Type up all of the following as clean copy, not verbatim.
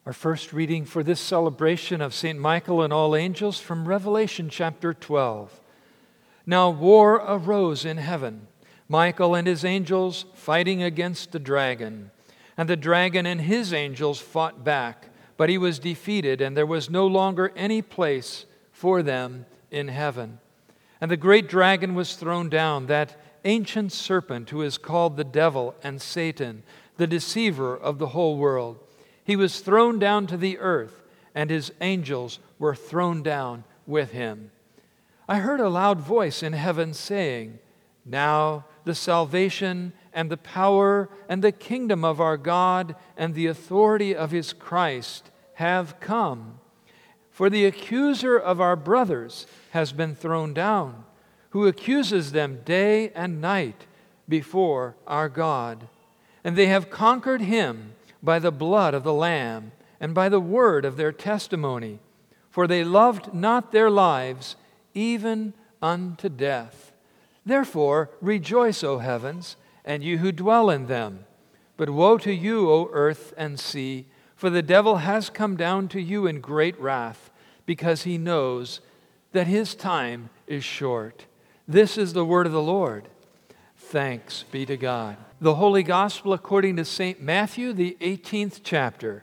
Our first reading for this celebration of St. Michael and all angels from Revelation chapter 12. Now war arose in heaven, Michael and his angels fighting against the dragon. And the dragon and his angels fought back, but he was defeated, and there was no longer any place for them in heaven. And the great dragon was thrown down, that ancient serpent who is called the devil and Satan, the deceiver of the whole world. He was thrown down to the earth, and his angels were thrown down with him. I heard a loud voice in heaven saying, Now the salvation and the power and the kingdom of our God and the authority of his Christ have come. For the accuser of our brothers has been thrown down, who accuses them day and night before our God. And they have conquered him by the blood of the Lamb and by the word of their testimony. For they loved not their lives even unto death. Therefore rejoice, O heavens, and you who dwell in them. But woe to you, O earth and sea, for the devil has come down to you in great wrath, because he knows that his time is short. This is the word of the Lord. Thanks be to God. The Holy Gospel according to St. Matthew, the 18th chapter.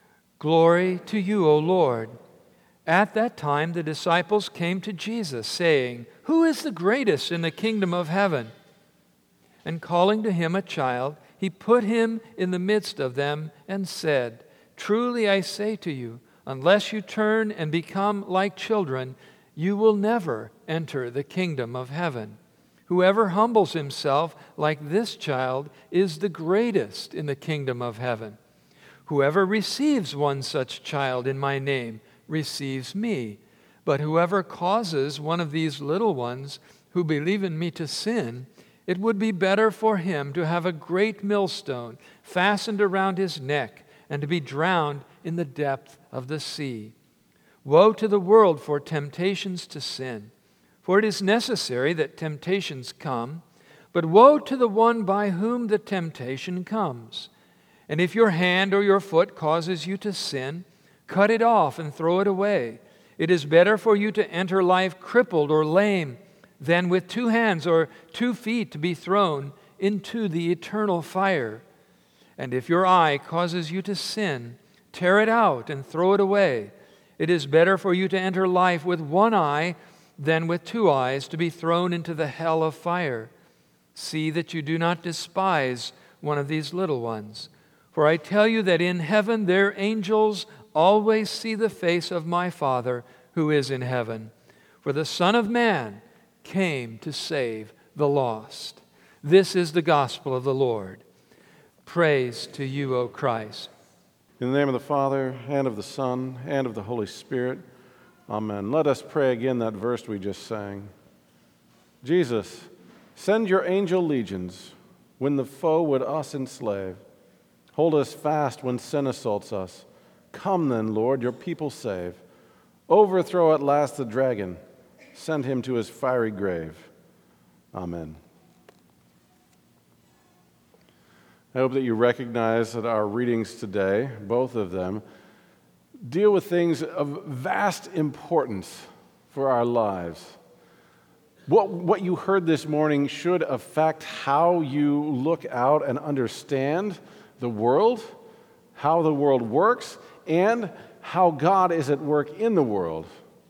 Glory to you, O Lord. At that time the disciples came to Jesus, saying, Who is the greatest in the kingdom of heaven? And calling to him a child, he put him in the midst of them and said, Truly I say to you, unless you turn and become like children, you will never enter the kingdom of heaven. Whoever humbles himself like this child is the greatest in the kingdom of heaven. Whoever receives one such child in my name receives me. But whoever causes one of these little ones who believe in me to sin, it would be better for him to have a great millstone fastened around his neck and to be drowned in the depth of the sea. Woe to the world for temptations to sin, for it is necessary that temptations come, but woe to the one by whom the temptation comes. And if your hand or your foot causes you to sin, cut it off and throw it away. It is better for you to enter life crippled or lame than with 2 hands or 2 feet to be thrown into the eternal fire. And if your eye causes you to sin, tear it out and throw it away. It is better for you to enter life with 1 eye than with 2 eyes to be thrown into the hell of fire. See that you do not despise one of these little ones. For I tell you that in heaven their angels always see the face of my Father who is in heaven. For the Son of Man came to save the lost. This is the gospel of the Lord. Praise to you, O Christ. In the name of the Father, and of the Son, and of the Holy Spirit. Amen. Let us pray again that verse we just sang. Jesus, send your angel legions when the foe would us enslave. Hold us fast when sin assaults us. Come then, Lord, your people save. Overthrow at last the dragon. Send him to his fiery grave. Amen. I hope that you recognize that our readings today, both of them, deal with things of vast importance for our lives. What you heard this morning should affect how you look out and understand the world, how the world works, and how God is at work in the world.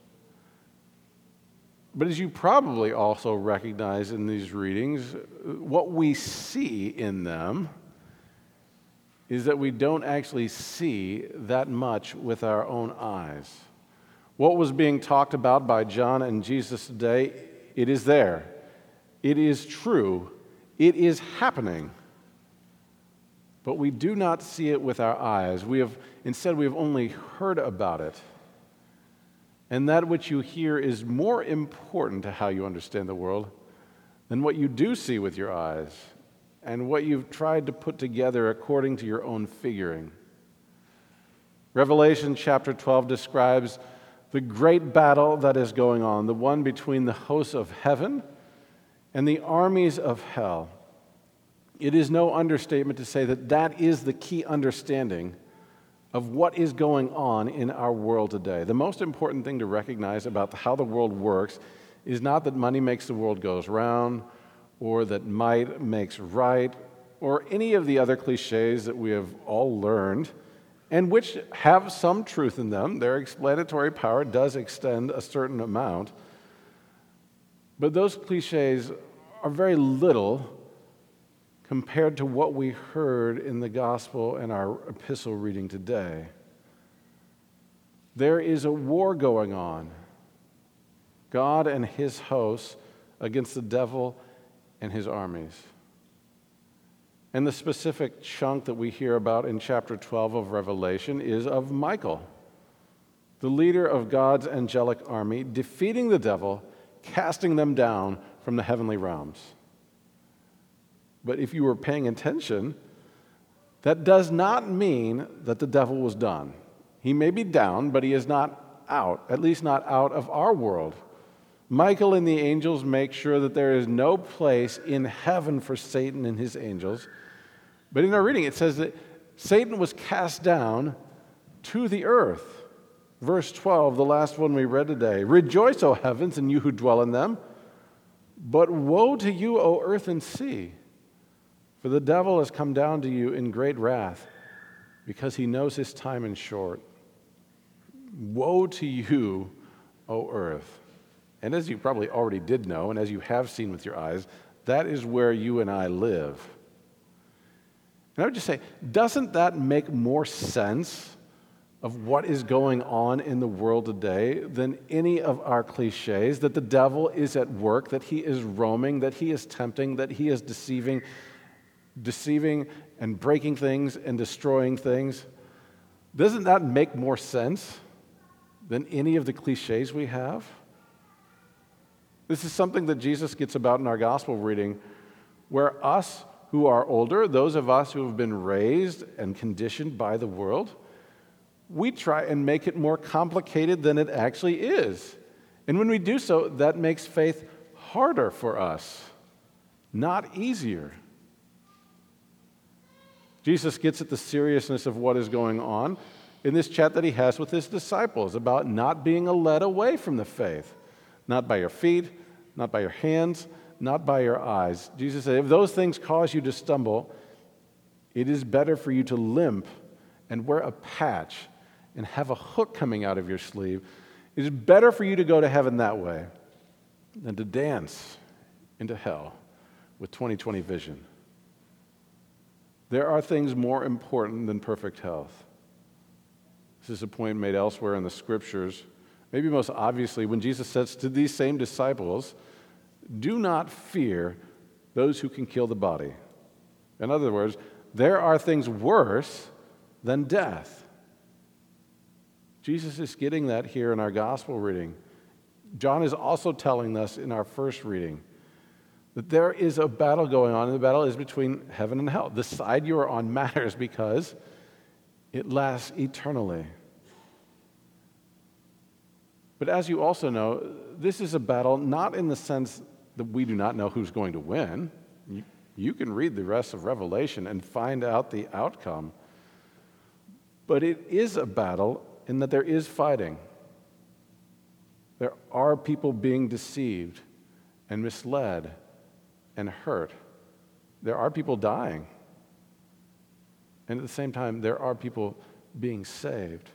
But as you probably also recognize in these readings, what we see in them is that we don't actually see that much with our own eyes. What was being talked about by John and Jesus today, it is there. It is true. It is happening. But we do not see it with our eyes. Instead, we have only heard about it. And that which you hear is more important to how you understand the world than what you do see with your eyes and what you've tried to put together according to your own figuring. Revelation chapter 12 describes the great battle that is going on, the one between the hosts of heaven and the armies of hell. It is no understatement to say that that is the key understanding of what is going on in our world today. The most important thing to recognize about how the world works is not that money makes the world goes round, or that might makes right, or any of the other cliches that we have all learned, and which have some truth in them. Their explanatory power does extend a certain amount. But those cliches are very little compared to what we heard in the gospel and our epistle reading today. There is a war going on. God and his hosts against the devil and his armies. And the specific chunk that we hear about in chapter 12 of Revelation is of Michael, the leader of God's angelic army, defeating the devil, casting them down from the heavenly realms. But if you were paying attention, that does not mean that the devil was done. He may be down, but he is not out, at least not out of our world. Michael and the angels make sure that there is no place in heaven for Satan and his angels. But in our reading, it says that Satan was cast down to the earth. Verse 12, the last one we read today. Rejoice, O heavens, and you who dwell in them. But woe to you, O earth and sea, for the devil has come down to you in great wrath, because he knows his time is short. Woe to you, O earth. And as you probably already did know, and as you have seen with your eyes, that is where you and I live. And I would just say, doesn't that make more sense of what is going on in the world today than any of our cliches, that the devil is at work, that he is roaming, that he is tempting, that he is deceiving and breaking things and destroying things? Doesn't that make more sense than any of the cliches we have? This is something that Jesus gets about in our gospel reading, where us who are older, those of us who have been raised and conditioned by the world, we try and make it more complicated than it actually is. And when we do so, that makes faith harder for us, not easier. Jesus gets at the seriousness of what is going on in this chat that he has with his disciples about not being led away from the faith. Not by your feet, not by your hands, not by your eyes. Jesus said, if those things cause you to stumble, it is better for you to limp and wear a patch and have a hook coming out of your sleeve. It is better for you to go to heaven that way than to dance into hell with 20/20 vision. There are things more important than perfect health. This is a point made elsewhere in the scriptures. Maybe most obviously when Jesus says to these same disciples, do not fear those who can kill the body. In other words, there are things worse than death. Jesus is getting that here in our gospel reading. John is also telling us in our first reading that there is a battle going on, and the battle is between heaven and hell. The side you are on matters because it lasts eternally. But as you also know, this is a battle not in the sense that we do not know who's going to win. You can read the rest of Revelation and find out the outcome. But it is a battle in that there is fighting. There are people being deceived and misled and hurt. There are people dying. And at the same time, there are people being saved.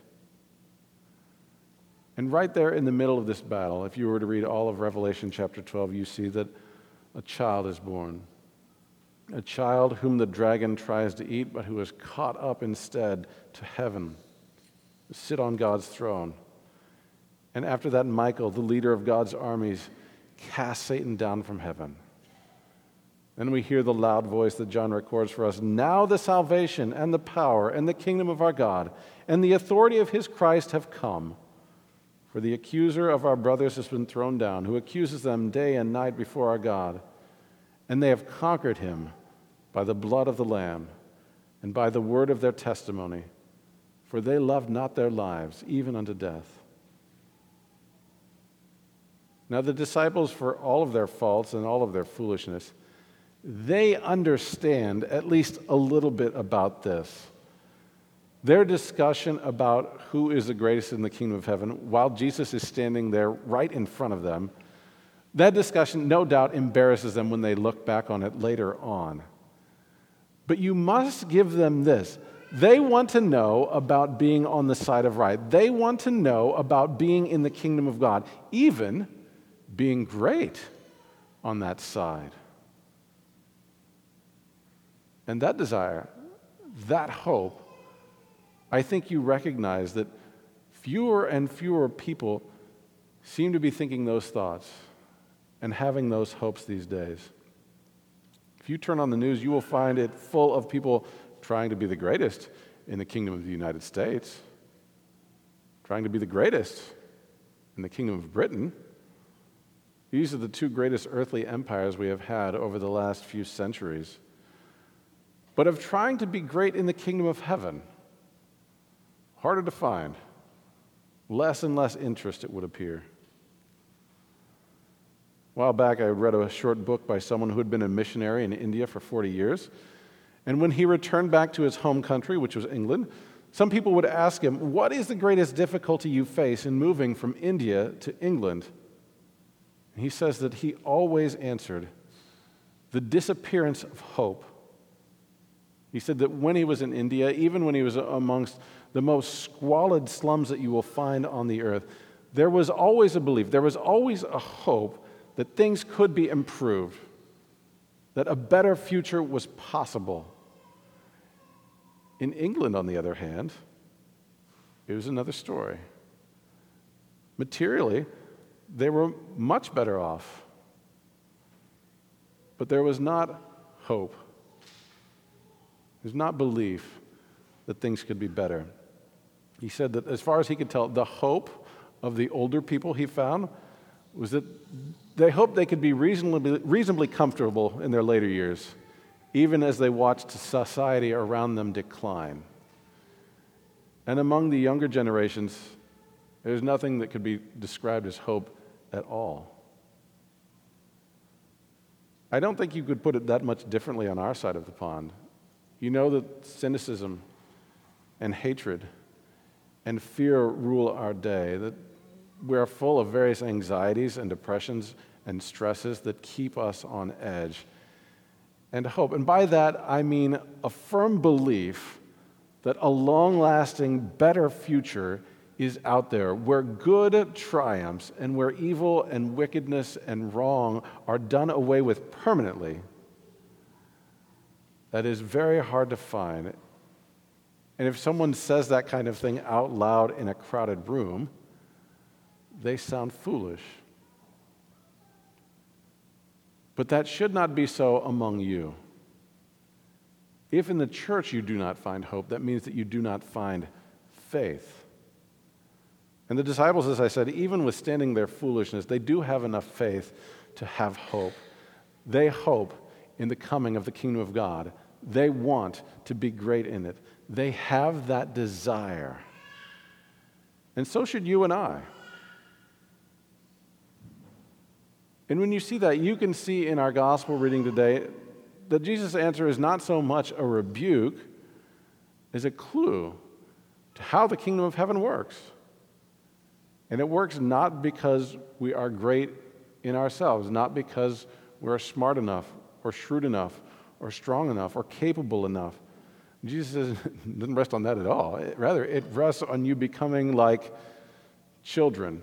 And right there in the middle of this battle, if you were to read all of Revelation chapter 12, you see that a child is born. A child whom the dragon tries to eat, but who is caught up instead to heaven, to sit on God's throne. And after that, Michael, the leader of God's armies, casts Satan down from heaven. Then we hear the loud voice that John records for us. Now the salvation and the power and the kingdom of our God and the authority of his Christ have come. For the accuser of our brothers has been thrown down, who accuses them day and night before our God. And they have conquered him by the blood of the Lamb and by the word of their testimony. For they loved not their lives, even unto death. Now the disciples, for all of their faults and all of their foolishness, they understand at least a little bit about this. Their discussion about who is the greatest in the kingdom of heaven, while Jesus is standing there right in front of them, that discussion no doubt embarrasses them when they look back on it later on. But you must give them this. They want to know about being on the side of right. They want to know about being in the kingdom of God, even being great on that side. And that desire, that hope, I think you recognize that fewer and fewer people seem to be thinking those thoughts and having those hopes these days. If you turn on the news, you will find it full of people trying to be the greatest in the kingdom of the United States, trying to be the greatest in the kingdom of Britain. These are the two greatest earthly empires we have had over the last few centuries. But of trying to be great in the kingdom of heaven, harder to find, less and less interest, it would appear. A while back, I read a short book by someone who had been a missionary in India for 40 years. And when he returned back to his home country, which was England, some people would ask him, "What is the greatest difficulty you face in moving from India to England?" And he says that he always answered, "The disappearance of hope." He said that when he was in India, even when he was amongst the most squalid slums that you will find on the earth, there was always a belief, there was always a hope that things could be improved, that a better future was possible. In England, on the other hand, it was another story. Materially, they were much better off, but there was not hope. There's not belief that things could be better. He said that as far as he could tell, the hope of the older people he found was that they hoped they could be reasonably comfortable in their later years, even as they watched society around them decline. And among the younger generations, there's nothing that could be described as hope at all. I don't think you could put it that much differently on our side of the pond. You know that cynicism and hatred and fear rule our day, that we're full of various anxieties and depressions and stresses that keep us on edge. And hope, and by that I mean a firm belief that a long-lasting, better future is out there, where good triumphs and where evil and wickedness and wrong are done away with permanently. That is very hard to find. And if someone says that kind of thing out loud in a crowded room, they sound foolish. But that should not be so among you. If in the church you do not find hope, that means that you do not find faith. And the disciples, as I said, even withstanding their foolishness, they do have enough faith to have hope. They hope in the coming of the kingdom of God. They want to be great in it. They have that desire. And so should you and I. And when you see that, you can see in our gospel reading today that Jesus' answer is not so much a rebuke as a clue to how the kingdom of heaven works. And it works not because we are great in ourselves, not because we're smart enough or shrewd enough or strong enough or capable enough. Jesus says it doesn't rest on that at all. Rather, it rests on you becoming like children.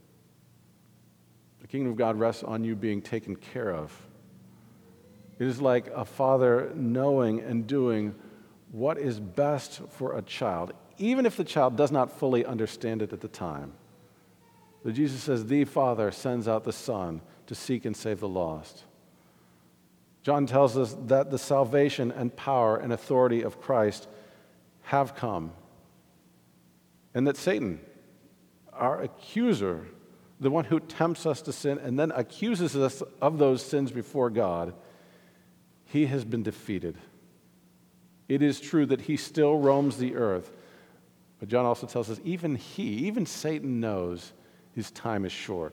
The kingdom of God rests on you being taken care of. It is like a father knowing and doing what is best for a child, even if the child does not fully understand it at the time. But Jesus says, the Father sends out the Son to seek and save the lost. John tells us that the salvation and power and authority of Christ have come, and that Satan, our accuser, the one who tempts us to sin and then accuses us of those sins before God, he has been defeated. It is true that he still roams the earth, but John also tells us even Satan knows his time is short.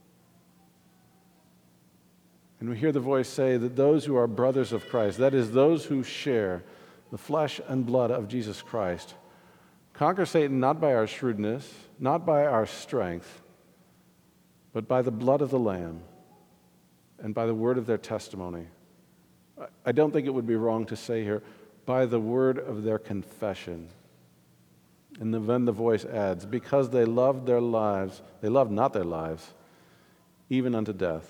And we hear the voice say that those who are brothers of Christ, that is, those who share the flesh and blood of Jesus Christ, conquer Satan not by our shrewdness, not by our strength, but by the blood of the Lamb and by the word of their testimony. I don't think it would be wrong to say here, by the word of their confession. And then the voice adds, because they loved their lives, they loved not their lives, even unto death.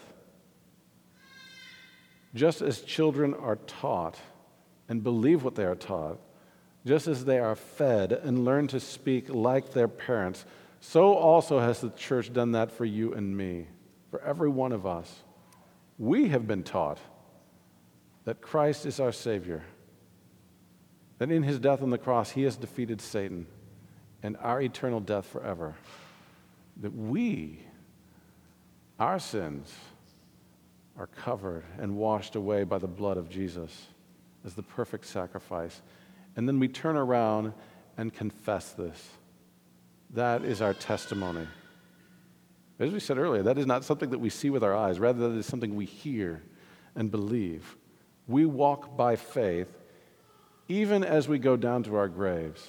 Just as children are taught and believe what they are taught, just as they are fed and learn to speak like their parents, so also has the church done that for you and me, for every one of us. We have been taught that Christ is our Savior, that in his death on the cross he has defeated Satan and our eternal death forever, that we, our sins, are covered and washed away by the blood of Jesus as the perfect sacrifice. And then we turn around and confess this. That is our testimony. As we said earlier, that is not something that we see with our eyes. Rather, that is something we hear and believe. We walk by faith even as we go down to our graves.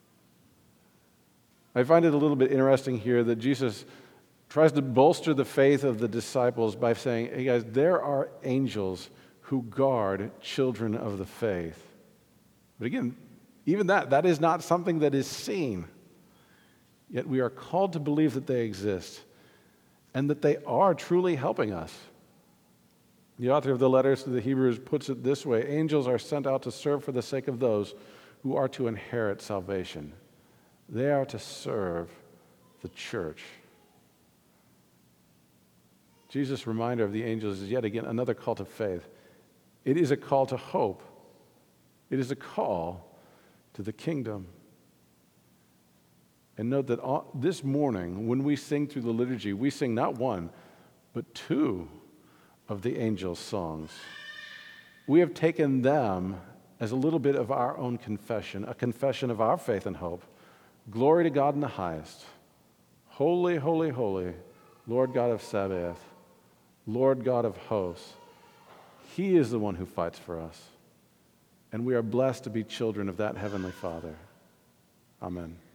I find it a little bit interesting here that Jesus tries to bolster the faith of the disciples by saying, hey guys, there are angels who guard children of the faith. But again, even that is not something that is seen. Yet we are called to believe that they exist and that they are truly helping us. The author of the letters to the Hebrews puts it this way: angels are sent out to serve for the sake of those who are to inherit salvation. They are to serve the church. Jesus' reminder of the angels is yet again another call to faith. It is a call to hope. It is a call to the kingdom. And note that this morning, when we sing through the liturgy, we sing not one, but two of the angels' songs. We have taken them as a little bit of our own confession, a confession of our faith and hope. Glory to God in the highest. Holy, holy, holy, Lord God of Sabaoth, Lord God of hosts. He is the one who fights for us. And we are blessed to be children of that heavenly Father. Amen.